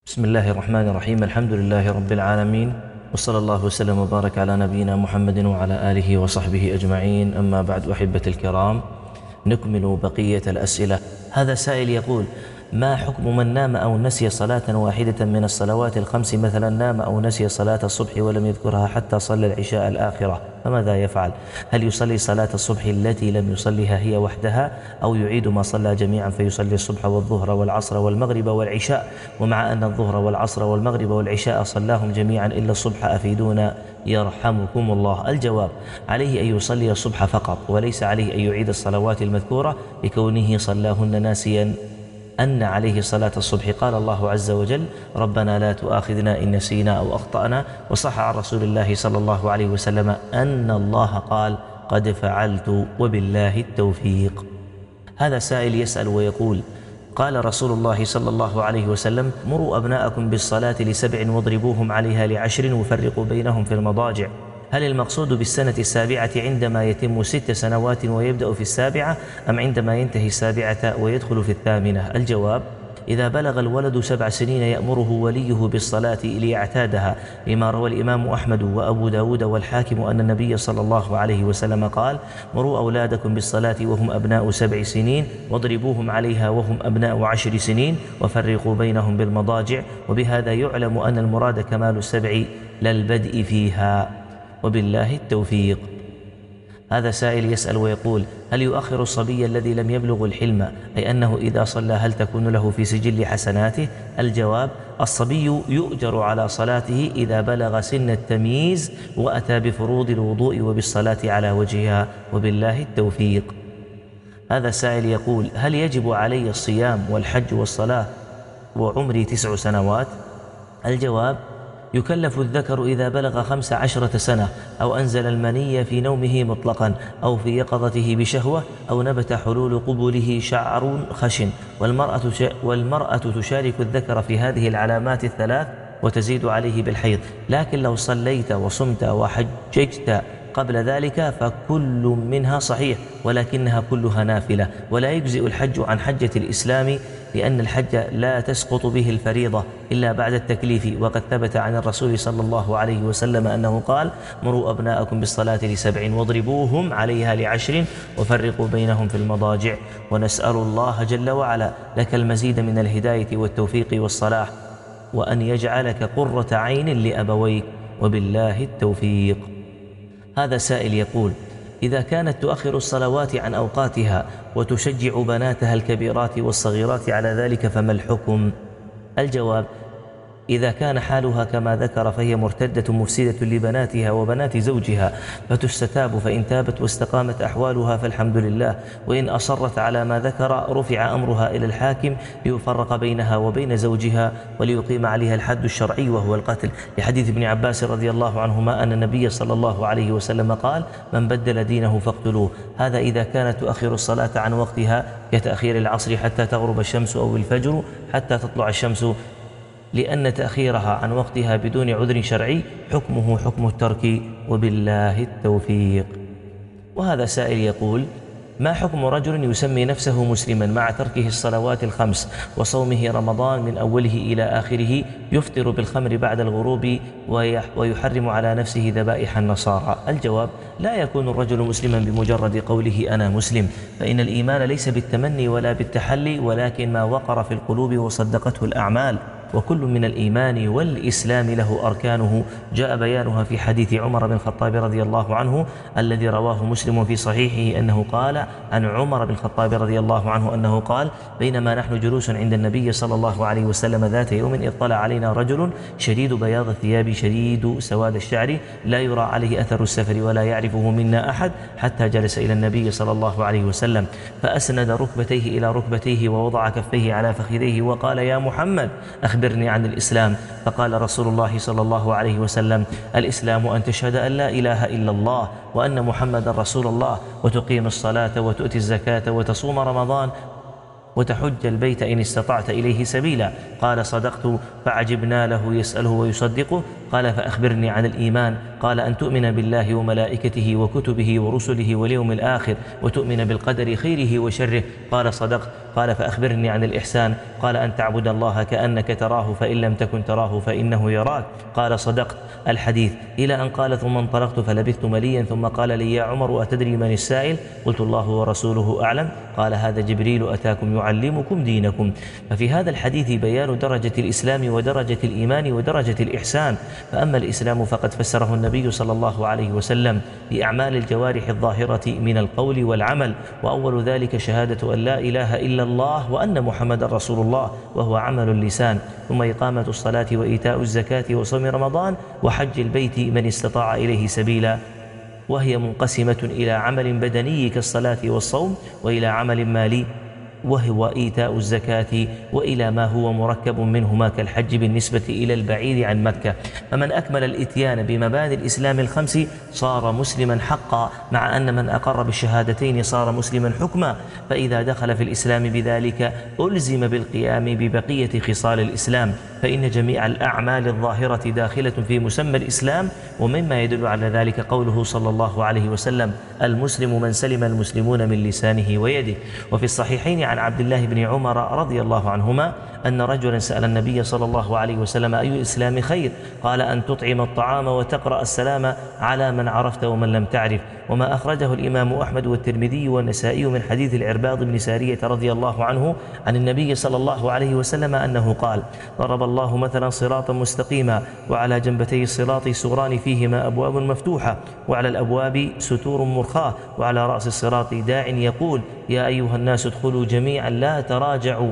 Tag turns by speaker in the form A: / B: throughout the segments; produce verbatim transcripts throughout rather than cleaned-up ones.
A: بسم الله الرحمن الرحيم. الحمد لله رب العالمين، وصلى الله وسلم وبارك على نبينا محمد وعلى آله وصحبه أجمعين. أما بعد، أحبة الكرام، نكمل بقية الأسئلة. هذا سائل يقول: ما حكم من نام أو نسي صلاة واحدة من الصلوات الخمس؟ مثلا نام أو نسي صلاة الصبح ولم يذكرها حتى صلى العشاء الآخرة، فماذا يفعل؟ هل يصلي صلاة الصبح التي لم يصليها هي وحدها، أو يعيد ما صلى جميعا فيصلي الصبح والظهر والعصر والمغرب والعشاء؟ ومع أن الظهر والعصر والمغرب والعشاء صلاهم جميعا إلا الصبح، أفيدونا يرحمكم الله. الجواب: عليه أن يصلي الصبح فقط، وليس عليه أن يعيد الصلوات المذكورة لكونه صلاهن ناسيا أن عليه صلاة الصبح. قال الله عز وجل: ربنا لا تؤاخذنا إن نسينا أو أخطأنا. وصح عن رسول الله صلى الله عليه وسلم أن الله قال: قد فعلت وبالله التوفيق. هذا سائل يسأل ويقول: قال رسول الله صلى الله عليه وسلم: مروا أبناءكم بالصلاة لسبع واضربوهم عليها لعشر وفرقوا بينهم في المضاجع. هل المقصود بالسنة السابعة عندما يتم ست سنوات ويبدأ في السابعة، أم عندما ينتهي السابعة ويدخل في الثامنة؟ الجواب: إذا بلغ الولد سبع سنين يأمره وليه بالصلاة ليعتادها، لما روى الإمام أحمد وأبو داود والحاكم أن النبي صلى الله عليه وسلم قال: مروا أولادكم بالصلاة وهم أبناء سبع سنين، واضربوهم عليها وهم أبناء عشر سنين، وفرقوا بينهم بالمضاجع. وبهذا يعلم أن المراد كمال السبع لا البدء فيها، وبالله التوفيق. هذا سائل يسأل ويقول: هل يؤخر الصبي الذي لم يبلغ الحلم، أي أنه إذا صلى هل تكون له في سجل حسناته؟ الجواب: الصبي يؤجر على صلاته إذا بلغ سن التمييز وأتى بفروض الوضوء وبالصلاة على وجهها، وبالله التوفيق. هذا سائل يقول: هل يجب علي الصيام والحج والصلاة وعمري تسع سنوات؟ الجواب: يكلف الذكر إذا بلغ خمس عشرة سنة، أو أنزل المني في نومه مطلقا، أو في يقظته بشهوة، أو نبت حلول قبله شعر خشن. والمرأة, والمرأة تشارك الذكر في هذه العلامات الثلاث وتزيد عليه بالحيض. لكن لو صليت وصمت وحججت قبل ذلك فكل منها صحيح، ولكنها كلها نافلة، ولا يجزئ الحج عن حجة الإسلام، لأن الحج لا تسقط به الفريضة إلا بعد التكليف. وقد ثبت عن الرسول صلى الله عليه وسلم أنه قال: مروا أبناءكم بالصلاة لسبع واضربوهم عليها لعشر وفرقوا بينهم في المضاجع. ونسأل الله جل وعلا لك المزيد من الهداية والتوفيق والصلاح، وأن يجعلك قرة عين لأبويك، وبالله التوفيق. هذا سائل يقول: إذا كانت تؤخر الصلوات عن أوقاتها وتشجع بناتها الكبيرات والصغيرات على ذلك، فما الحكم؟ الجواب: إذا كان حالها كما ذكر فهي مرتدة مفسدة لبناتها وبنات زوجها، فتستتاب، فإن تابت واستقامت أحوالها فالحمد لله، وإن أصرت على ما ذكر رفع أمرها إلى الحاكم ليفرق بينها وبين زوجها وليقيم عليها الحد الشرعي وهو القتل، لحديث ابن عباس رضي الله عنهما أن النبي صلى الله عليه وسلم قال: من بدل دينه فاقتلوه. هذا إذا كانت تؤخر الصلاة عن وقتها كتأخير العصر حتى تغرب الشمس أو الفجر حتى تطلع الشمس، لأن تأخيرها عن وقتها بدون عذر شرعي حكمه حكم الترك، وبالله التوفيق. وهذا سائل يقول: ما حكم رجل يسمي نفسه مسلما مع تركه الصلوات الخمس وصومه رمضان من أوله إلى آخره، يفطر بالخمر بعد الغروب ويحرم على نفسه ذبائح النصارى؟ الجواب: لا يكون الرجل مسلما بمجرد قوله أنا مسلم، فإن الإيمان ليس بالتمني ولا بالتحلي، ولكن ما وقر في القلوب وصدقته الأعمال. وكل من الإيمان والإسلام له أركانه، جاء بيانها في حديث عمر بن الخطاب رضي الله عنه الذي رواه مسلم في صحيحه أنه قال عن عمر بن الخطاب رضي الله عنه أنه قال: بينما نحن جلوس عند النبي صلى الله عليه وسلم ذات يوم، اطلع علينا رجل شديد بياض الثياب شديد سواد الشعر، لا يرى عليه أثر السفر ولا يعرفه منا أحد، حتى جلس إلى النبي صلى الله عليه وسلم فأسند ركبتيه إلى ركبتيه ووضع كفيه على فخذيه وقال: يا محمد أخبرني عن الإسلام. فقال رسول الله صلى الله عليه وسلم: الإسلام أن تشهد أن لا إله إلا الله وأن محمد رسول الله، وتقيم الصلاة وتؤتي الزكاة وتصوم رمضان وتحج البيت إن استطعت إليه سبيلا. قال: صدقت. فعجبنا له يسأله ويصدقه. قال: فأخبرني عن الإيمان. قال أن تؤمن بالله وملائكته وكتبه ورسله واليوم الآخر وتؤمن بالقدر خيره وشره. قال صدقت. قال فأخبرني عن الإحسان. قال أن تعبد الله كأنك تراه فإن لم تكن تراه فإنه يراك. قال صدقت. الحديث إلى أن قال ثم انطلقت فلبثت مليا ثم قال لي يا عمر أتدري من السائل؟ قلت الله ورسوله أعلم. قال هذا جبريل أتاكم يعلمكم دينكم. ففي هذا الحديث بيان درجة الإسلام ودرجة الإيمان ودرجة الإحسان. فأما الإسلام فقد فسره النبي صلى الله عليه وسلم بأعمال الجوارح الظاهرة من القول والعمل، وأول ذلك شهادة أن لا إله إلا الله وأن محمد رسول الله وهو عمل اللسان، ثم إقامة الصلاة وإيتاء الزكاة وصوم رمضان وحج البيت من استطاع إليه سبيلا، وهي منقسمة إلى عمل بدني كالصلاة والصوم، وإلى عمل مالي وهو إيتاء الزكاة، وإلى ما هو مركب منهما كالحج بالنسبة إلى البعيد عن مكة. فمن أكمل الإتيان بمبادئ الإسلام الخمس صار مسلما حقا، مع أن من أقر بالشهادتين صار مسلما حكما. فإذا دخل في الإسلام بذلك ألزم بالقيام ببقية خصال الإسلام، فإن جميع الأعمال الظاهرة داخلة في مسمى الإسلام. ومما يدل على ذلك قوله صلى الله عليه وسلم المسلم من سلم المسلمون من لسانه ويده. وفي الصحيحين عن عبد الله بن عمر رضي الله عنهما أن رجلا سأل النبي صلى الله عليه وسلم أي الإسلام خير؟ قال أن تطعم الطعام وتقرأ السلام على من عرفت ومن لم تعرف. وما أخرجه الإمام أحمد والترمذي والنسائي من حديث العرباض بن سارية رضي الله عنه عن النبي صلى الله عليه وسلم أنه قال ضرب الله مثلا صراطا مستقيما وعلى جنبتي الصراط سوران فيهما أبواب مفتوحة وعلى الأبواب ستور مرخاة وعلى رأس الصراط داع يقول يا أيها الناس ادخلوا جميعا لا تراجعوا،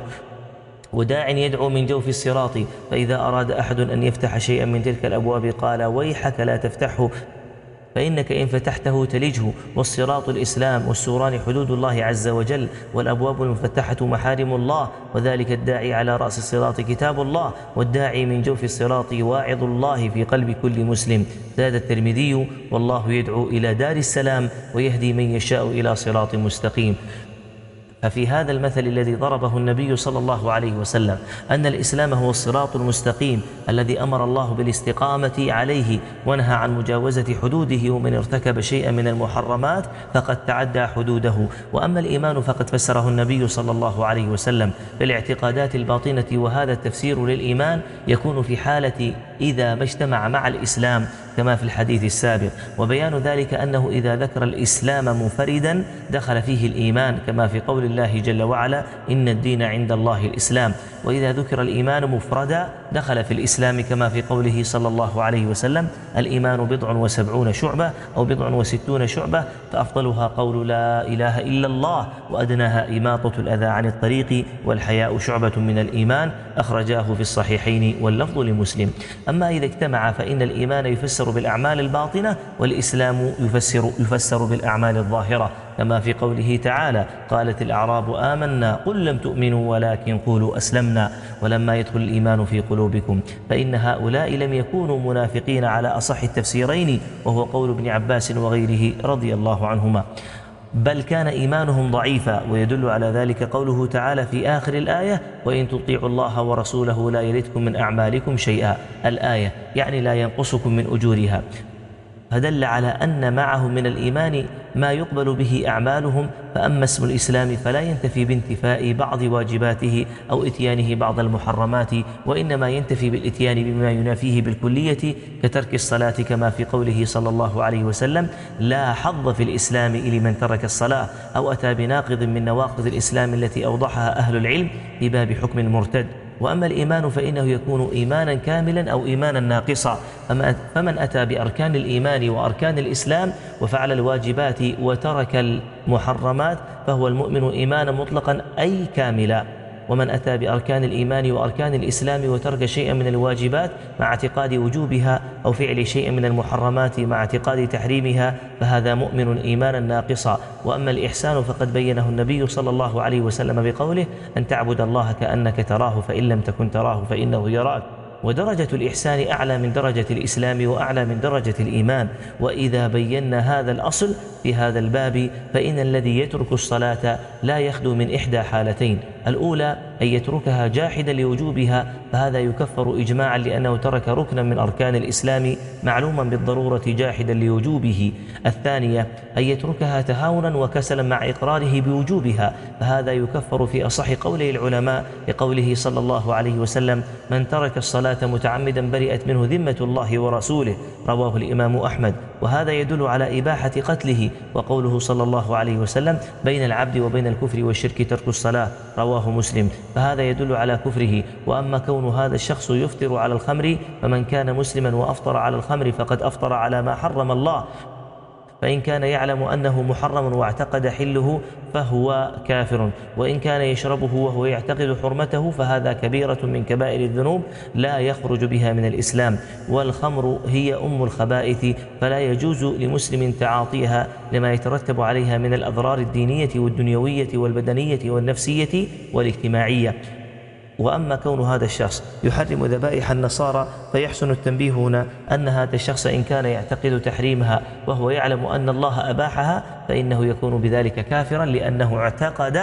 A: وداع يدعو من جوف الصراط، فإذا أراد أحد أن يفتح شيئا من تلك الأبواب قال ويحك لا تفتحه فإنك إن فتحته تلجه. والصراط الإسلام والسوران حدود الله عز وجل، والأبواب المفتحة محارم الله، وذلك الداعي على رأس الصراط كتاب الله، والداعي من جوف الصراط واعظ الله في قلب كل مسلم. زاد الترمذي والله يدعو إلى دار السلام ويهدي من يشاء إلى صراط مستقيم. ففي هذا المثل الذي ضربه النبي صلى الله عليه وسلم أن الإسلام هو الصراط المستقيم الذي أمر الله بالاستقامة عليه ونهى عن مجاوزة حدوده، ومن ارتكب شيئا من المحرمات فقد تعدى حدوده. وأما الإيمان فقد فسره النبي صلى الله عليه وسلم بالاعتقادات الباطنة، وهذا التفسير للإيمان يكون في حالة إذا ما اجتمع مع الإسلام كما في الحديث السابق، وبيان ذلك أنه إذا ذكر الإسلام منفردا دخل فيه الإيمان كما في قول الله جل وعلا إن الدين عند الله الإسلام، وإذا ذكر الإيمان مفردا دخل في الإسلام كما في قوله صلى الله عليه وسلم الإيمان بضع وسبعون شعبة أو بضع وستون شعبة فأفضلها قول لا إله إلا الله وأدناها إماطة الأذى عن الطريق والحياء شعبة من الإيمان، أخرجاه في الصحيحين واللفظ لمسلم. أما إذا اجتمع فإن الإيمان يفسر بالأعمال الباطنة والإسلام يفسر, يفسر بالأعمال الظاهرة، كما في قوله تعالى قالت الأعراب آمنا قل لم تؤمنوا ولكن قولوا أسلمنا ولما يدخل الإيمان في قلوبكم، فإن هؤلاء لم يكونوا منافقين على أصح التفسيرين، وهو قول ابن عباس وغيره رضي الله عنهما، بل كان إيمانهم ضعيفا. ويدل على ذلك قوله تعالى في آخر الآية وإن تطيعوا الله ورسوله لا يلدكم من أعمالكم شيئا، الآية يعني لا ينقصكم من أجورها، فدل على أن معهم من الإيمان ما يقبل به أعمالهم. فأما اسم الإسلام فلا ينتفي بانتفاء بعض واجباته أو إتيانه بعض المحرمات، وإنما ينتفي بالإتيان بما ينافيه بالكلية كترك الصلاة، كما في قوله صلى الله عليه وسلم لا حظ في الإسلام لمن ترك الصلاة، أو أتى بناقض من نواقض الإسلام التي أوضحها أهل العلم في باب حكم المرتد. وأما الإيمان فإنه يكون إيمانا كاملا أو إيمانا ناقصا، فمن أتى بأركان الإيمان وأركان الإسلام وفعل الواجبات وترك المحرمات فهو المؤمن إيمانا مطلقا أي كاملا. ومن أتى بأركان الإيمان وأركان الإسلام وترك شيئا من الواجبات مع اعتقاد وجوبها أو فعل شيئا من المحرمات مع اعتقاد تحريمها فهذا مؤمن إيمانا ناقصا. وأما الإحسان فقد بينه النبي صلى الله عليه وسلم بقوله أن تعبد الله كأنك تراه فإن لم تكن تراه فإنه يراك. ودرجة الإحسان أعلى من درجة الإسلام وأعلى من درجة الإيمان. وإذا بينا هذا الأصل في هذا الباب فإن الذي يترك الصلاة لا يخلو من إحدى حالتين: الأولى أن يتركها جاحدا لوجوبها، فهذا يكفر إجماعا لأنه ترك ركنا من أركان الإسلام معلوما بالضرورة جاحدا لوجوبه. الثانية أن يتركها تهاونا وكسلا مع إقراره بوجوبها، فهذا يكفر في أصح قولي العلماء لقوله صلى الله عليه وسلم: من ترك الصلاة متعمدا برئت منه ذمة الله ورسوله، رواه الإمام أحمد. وهذا يدل على إباحة قتله. وقوله صلى الله عليه وسلم: بين العبد وبين الكفر والشرك ترك الصلاة، رواه مسلم، فهذا يدل على كفره. وأما كون هذا الشخص يفطر على الخمر، فمن كان مسلما وأفطر على الخمر فقد أفطر على ما حرم الله، فإن كان يعلم أنه محرم واعتقد حله فهو كافر، وإن كان يشربه وهو يعتقد حرمته فهذا كبيرة من كبائر الذنوب لا يخرج بها من الإسلام. والخمر هي أم الخبائث، فلا يجوز لمسلم تعاطيها لما يترتب عليها من الأضرار الدينية والدنيوية والبدنية والنفسية والاجتماعية. وأما كون هذا الشخص يحرم ذبائح النصارى، فيحسن التنبيه هنا أن هذا الشخص إن كان يعتقد تحريمها وهو يعلم أن الله أباحها فإنه يكون بذلك كافرا، لأنه اعتقد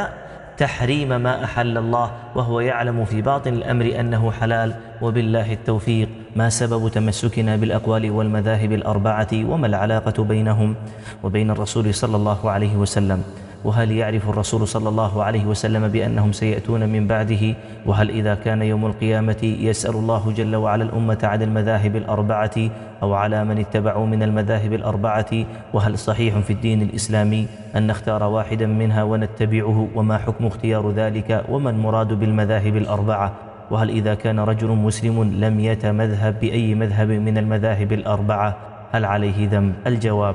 A: تحريم ما أحل الله وهو يعلم في باطن الأمر أنه حلال. وبالله التوفيق. ما سبب تمسكنا بالأقوال والمذاهب الأربعة، وما العلاقة بينهم وبين الرسول صلى الله عليه وسلم؟ وهل يعرف الرسول صلى الله عليه وسلم بأنهم سيأتون من بعده؟ وهل إذا كان يوم القيامة يسأل الله جل وعلا الأمة عن المذاهب الأربعة أو على من اتبعوا من المذاهب الأربعة؟ وهل صحيح في الدين الإسلامي أن نختار واحدا منها ونتبعه؟ وما حكم اختيار ذلك؟ وما المراد بالمذاهب الأربعة؟ وهل إذا كان رجل مسلم لم يتمذهب بأي مذهب من المذاهب الأربعة هل عليه ذنب؟ الجواب: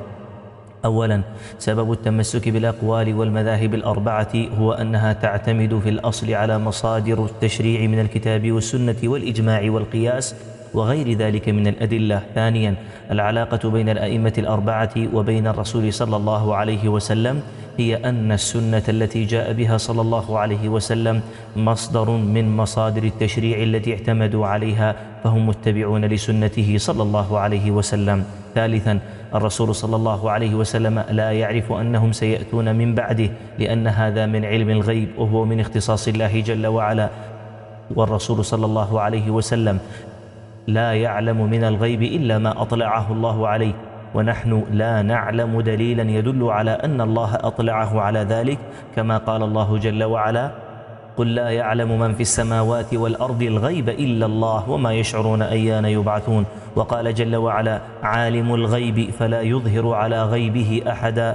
A: أولا، سبب التمسك بالأقوال والمذاهب الأربعة هو أنها تعتمد في الأصل على مصادر التشريع من الكتاب والسنة والإجماع والقياس وغير ذلك من الأدلة. ثانيا، العلاقة بين الأئمة الأربعة وبين الرسول صلى الله عليه وسلم هي أن السنة التي جاء بها صلى الله عليه وسلم مصدر من مصادر التشريع التي اعتمدوا عليها، فهم متبعون لسنته صلى الله عليه وسلم. ثالثا، الرسول صلى الله عليه وسلم لا يعرف أنهم سيأتون من بعده، لأن هذا من علم الغيب وهو من اختصاص الله جل وعلا، والرسول صلى الله عليه وسلم لا يعلم من الغيب إلا ما أطلعه الله عليه، ونحن لا نعلم دليلا يدل على أن الله أطلعه على ذلك، كما قال الله جل وعلا: قل لا يعلم من في السماوات والأرض الغيب إلا الله وما يشعرون أيان يبعثون. وقال جل وعلا: عالم الغيب فلا يظهر على غيبه أحدا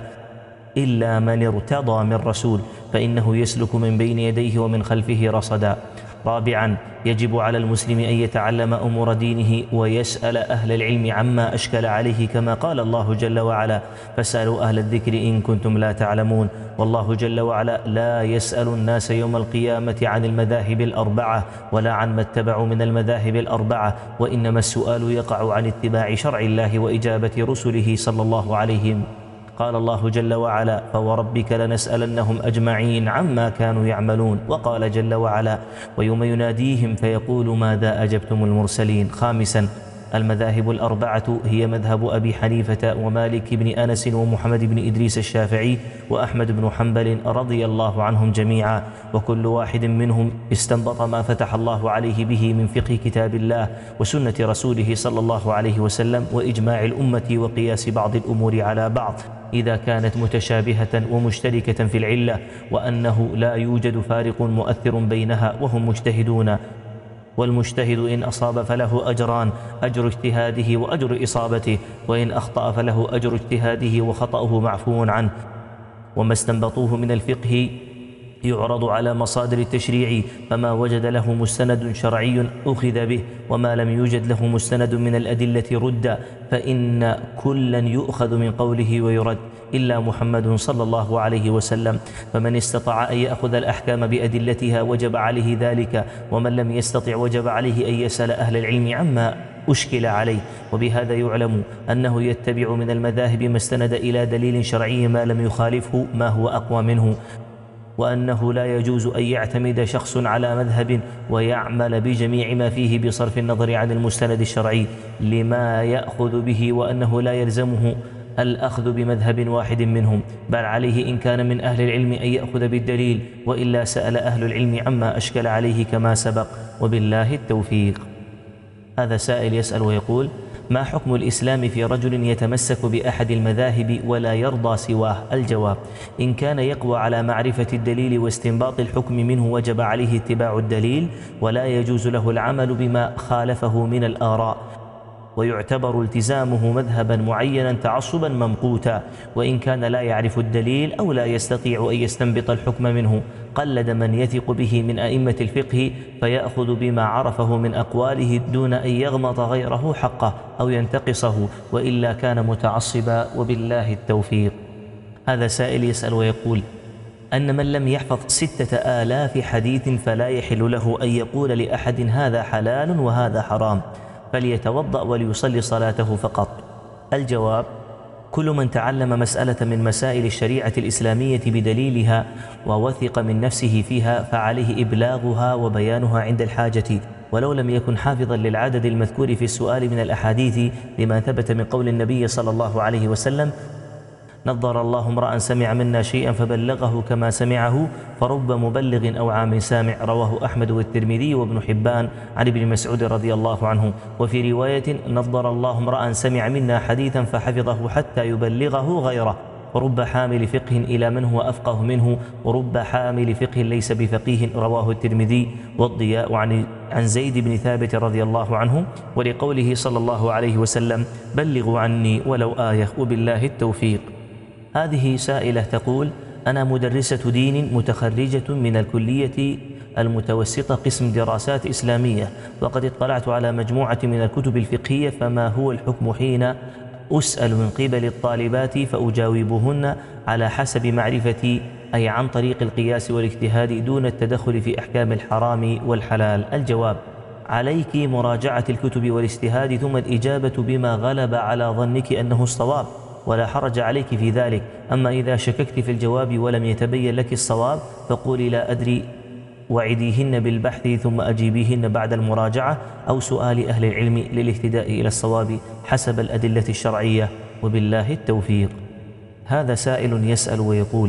A: إلا من ارتضى من رسول فإنه يسلك من بين يديه ومن خلفه رصدا. رابعا، يجب على المسلم أن يتعلم أمور دينه ويسأل أهل العلم عما أشكل عليه، كما قال الله جل وعلا: فاسألوا أهل الذكر إن كنتم لا تعلمون. والله جل وعلا لا يسأل الناس يوم القيامة عن المذاهب الأربعة ولا عن ما اتبعوا من المذاهب الأربعة، وإنما السؤال يقع عن اتباع شرع الله وإجابة رسله صلى الله عليه وسلم. قال الله جل وعلا: فوربك لنسألنهم أجمعين عما كانوا يعملون. وقال جل وعلا: ويوم يناديهم فيقول ماذا أجبتم المرسلين. خامسا، المذاهب الأربعة هي مذهب أبي حنيفة ومالك بن أنس ومحمد بن إدريس الشافعي وأحمد بن حنبل رضي الله عنهم جميعا، وكل واحد منهم استنبط ما فتح الله عليه به من فقه كتاب الله وسنة رسوله صلى الله عليه وسلم وإجماع الأمة وقياس بعض الأمور على بعض إذا كانت متشابهة ومشتركة في العلة، وأنه لا يوجد فارق مؤثر بينها، وهم مجتهدون. والمجتهد إن أصاب فله أجران: أجر اجتهاده وأجر إصابته، وإن أخطأ فله أجر اجتهاده وخطأه معفو عنه. وما استنبطوه من الفقه يعرض على مصادر التشريع، فما وجد له مستند شرعي أخذ به، وما لم يوجد له مستند من الأدلة رد، فإن كلا يؤخذ من قوله ويرد إلا محمد صلى الله عليه وسلم. فمن استطاع أن يأخذ الأحكام بأدلتها وجب عليه ذلك، ومن لم يستطع وجب عليه أن يسأل أهل العلم عما أشكل عليه. وبهذا يعلم أنه يتبع من المذاهب ما استند إلى دليل شرعي ما لم يخالفه ما هو أقوى منه، وأنه لا يجوز أن يعتمد شخص على مذهب ويعمل بجميع ما فيه بصرف النظر عن المستند الشرعي لما يأخذ به، وأنه لا يلزمه الأخذ بمذهب واحد منهم، بل عليه إن كان من أهل العلم أن يأخذ بالدليل، وإلا سأل أهل العلم عما أشكل عليه كما سبق، وبالله التوفيق. هذا سائل يسأل ويقول: ما حكم الإسلام في رجل يتمسك بأحد المذاهب ولا يرضى سواه؟ الجواب: إن كان يقوى على معرفة الدليل واستنباط الحكم منه وجب عليه اتباع الدليل، ولا يجوز له العمل بما خالفه من الآراء، ويعتبر التزامه مذهبا معينا تعصبا ممقوتا. وإن كان لا يعرف الدليل أو لا يستطيع أن يستنبط الحكم منه، قلد من يثق به من أئمة الفقه فيأخذ بما عرفه من أقواله دون أن يغمط غيره حقه أو ينتقصه، وإلا كان متعصبا، وبالله التوفيق. هذا سائل يسأل ويقول: أن من لم يحفظ ستة آلاف حديث فلا يحل له أن يقول لأحد هذا حلال وهذا حرام، فليتوضأ وليصلي صلاته فقط. الجواب: كل من تعلم مسألة من مسائل الشريعة الإسلامية بدليلها ووثق من نفسه فيها فعليه إبلاغها وبيانها عند الحاجة، ولو لم يكن حافظا للعدد المذكور في السؤال من الأحاديث، لما ثبت من قول النبي صلى الله عليه وسلم: نظر الله امرأ سمع منا شيئا فبلغه كما سمعه، فرب مبلغ أو عام سامع. رواه أحمد والترمذي وابن حبان عن ابن مسعود رضي الله عنه. وفي رواية: نظر الله امرأ سمع منا حديثا فحفظه حتى يبلغه غيره، ورب حامل فقه إلى من هو أفقه منه، ورب حامل فقه ليس بفقيه. رواه الترمذي والضياء عن عن زيد بن ثابت رضي الله عنه، ولقوله صلى الله عليه وسلم: بلغوا عني ولو آية، وبالله التوفيق. هذه سائلة تقول: أنا مدرسة دين متخرجة من الكلية المتوسطة قسم دراسات إسلامية، وقد اطلعت على مجموعة من الكتب الفقهية، فما هو الحكم حين أسأل من قبل الطالبات فأجاوبهن على حسب معرفتي، أي عن طريق القياس والاجتهاد دون التدخل في أحكام الحرام والحلال؟ الجواب: عليك مراجعة الكتب والاجتهاد ثم الإجابة بما غلب على ظنك أنه الصواب، ولا حرج عليك في ذلك. أما إذا شككت في الجواب ولم يتبين لك الصواب فقولي لا أدري، وعديهن بالبحث ثم أجيبيهن بعد المراجعة أو سؤال أهل العلم للاهتداء إلى الصواب حسب الأدلة الشرعية، وبالله التوفيق. هذا سائل يسأل ويقول: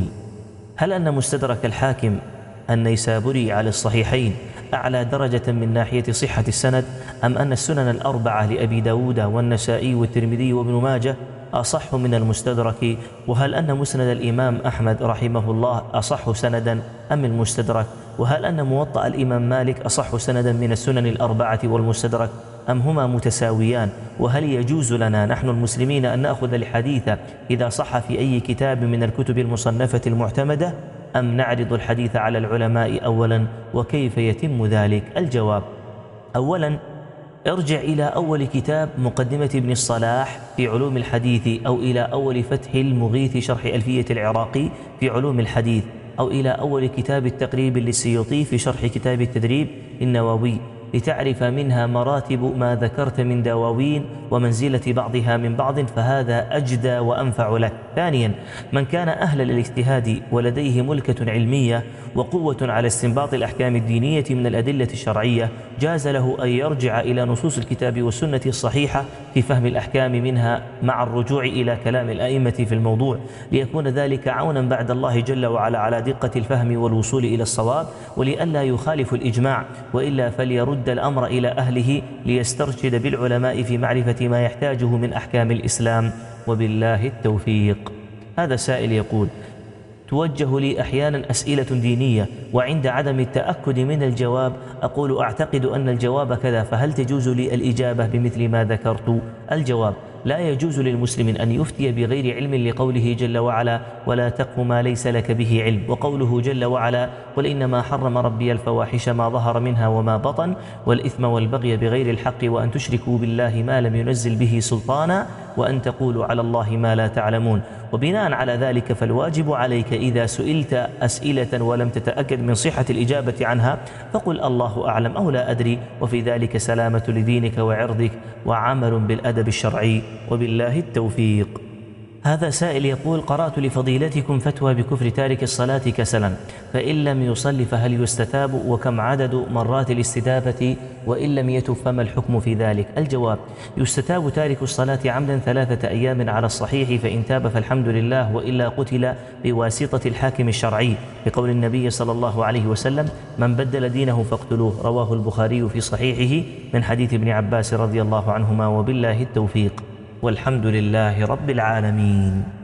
A: هل أن مستدرك الحاكم النيسابوري على الصحيحين أعلى درجة من ناحية صحة السند، أم أن السنن الأربعة لأبي داود والنسائي والترمذي وابن ماجه أصح من المستدرك؟ وهل أن مسند الإمام أحمد رحمه الله أصح سندا أم المستدرك؟ وهل أن موطأ الإمام مالك أصح سندا من السنن الأربعة والمستدرك، أم هما متساويان؟ وهل يجوز لنا نحن المسلمين أن نأخذ الحديث إذا صح في أي كتاب من الكتب المصنفة المعتمدة، أم نعرض الحديث على العلماء أولا؟ وكيف يتم ذلك؟ الجواب: أولا، ارجع إلى أول كتاب مقدمة ابن الصلاح في علوم الحديث، أو إلى أول فتح المغيث شرح ألفية العراقي في علوم الحديث، أو إلى أول كتاب التقريب للسيوطي في شرح كتاب التدريب النووي، لتعرف منها مراتب ما ذكرت من دواوين ومنزلة بعضها من بعض، فهذا أجدى وأنفع لك. ثانيا، من كان أهلا للاجتهاد ولديه ملكة علمية وقوة على استنباط الأحكام الدينية من الأدلة الشرعية، جاز له أن يرجع إلى نصوص الكتاب والسنة الصحيحة في فهم الأحكام منها، مع الرجوع إلى كلام الأئمة في الموضوع، ليكون ذلك عونا بعد الله جل وعلا على دقة الفهم والوصول إلى الصواب، ولئلا يخالف الإجماع، وإلا فليرد الأمر إلى أهله ليسترشد بالعلماء في معرفة ما يحتاجه من أحكام الإسلام، وبالله التوفيق. هذا سائل يقول: توجه لي أحيانا أسئلة دينية، وعند عدم التأكد من الجواب أقول أعتقد أن الجواب كذا، فهل تجوز لي الإجابة بمثل ما ذكرت؟ الجواب: لا يجوز للمسلم أن يفتي بغير علم، لقوله جل وعلا: ولا تقف ما ليس لك به علم، وقوله جل وعلا: قل إنما حرم ربي الفواحش ما ظهر منها وما بطن والإثم والبغي بغير الحق وأن تشركوا بالله ما لم ينزل به سلطانا وأن تقولوا على الله ما لا تعلمون. وبناء على ذلك فالواجب عليك إذا سئلت أسئلة ولم تتأكد من صحة الإجابة عنها فقل الله أعلم أو لا أدري، وفي ذلك سلامة لدينك وعرضك وعمل بالأدب الشرعي، وبالله التوفيق. هذا سائل يقول: قرأت لفضيلتكم فتوى بكفر تارك الصلاة كسلا، فإن لم يصل فهل يستتاب؟ وكم عدد مرات الاستتابة؟ وإن لم يتب فما الحكم في ذلك؟ الجواب: يستتاب تارك الصلاة عمدا ثلاثة أيام على الصحيح، فإن تاب فالحمد لله، وإلا قتل بواسطة الحاكم الشرعي، بقول النبي صلى الله عليه وسلم: من بدل دينه فاقتلوه. رواه البخاري في صحيحه من حديث ابن عباس رضي الله عنهما، وبالله التوفيق، والحمد لله رب العالمين.